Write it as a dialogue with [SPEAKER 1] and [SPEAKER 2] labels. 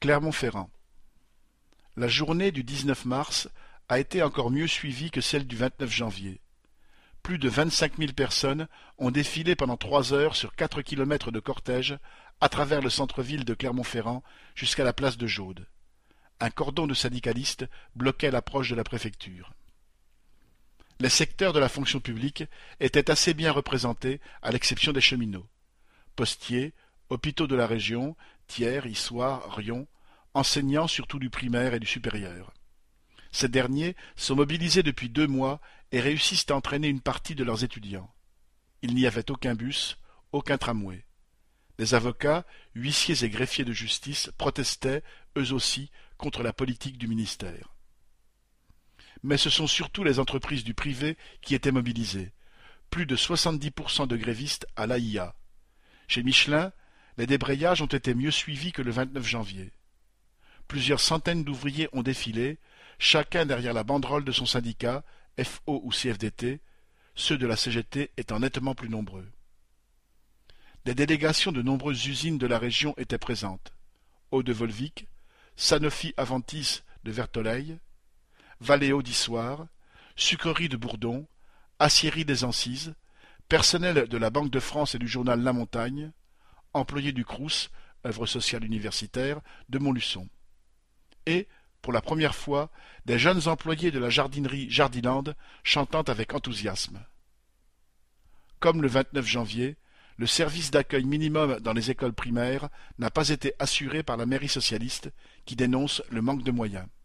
[SPEAKER 1] Clermont-Ferrand. La journée du 19 mars a été encore mieux suivie que celle du 29 janvier. Plus de 25 000 personnes ont défilé pendant 3 heures sur 4 kilomètres de cortège à travers le centre-ville de Clermont-Ferrand jusqu'à la place de Jaude. Un cordon de syndicalistes bloquait l'approche de la préfecture. Les secteurs de la fonction publique étaient assez bien représentés à l'exception des cheminots. Postiers, hôpitaux de la région, Thiers, Issoire, Riom, enseignants surtout du primaire et du supérieur. Ces derniers sont mobilisés depuis 2 mois et réussissent à entraîner une partie de leurs étudiants. Il n'y avait aucun bus, aucun tramway. Les avocats, huissiers et greffiers de justice protestaient, eux aussi, contre la politique du ministère. Mais ce sont surtout les entreprises du privé qui étaient mobilisées. Plus de 70% de grévistes à l'AIA. Chez Michelin, les débrayages ont été mieux suivis que le 29 janvier. Plusieurs centaines d'ouvriers ont défilé, chacun derrière la banderole de son syndicat, FO ou CFDT, ceux de la CGT étant nettement plus nombreux. Des délégations de nombreuses usines de la région étaient présentes. Eau de Volvic, Sanofi Aventis de Vertolaye, Valeo d'Issoire, Sucrerie de Bourdon, Aciérie des Ancises, personnel de la Banque de France et du journal La Montagne, employés du Crous, œuvre sociale universitaire, de Montluçon. Et, pour la première fois, des jeunes employés de la jardinerie Jardiland chantant avec enthousiasme. Comme le 29 janvier, le service d'accueil minimum dans les écoles primaires n'a pas été assuré par la mairie socialiste qui dénonce le manque de moyens.